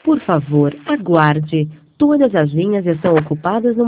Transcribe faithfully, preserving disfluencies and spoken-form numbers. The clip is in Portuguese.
Por favor, aguarde. Todas as linhas estão ocupadas no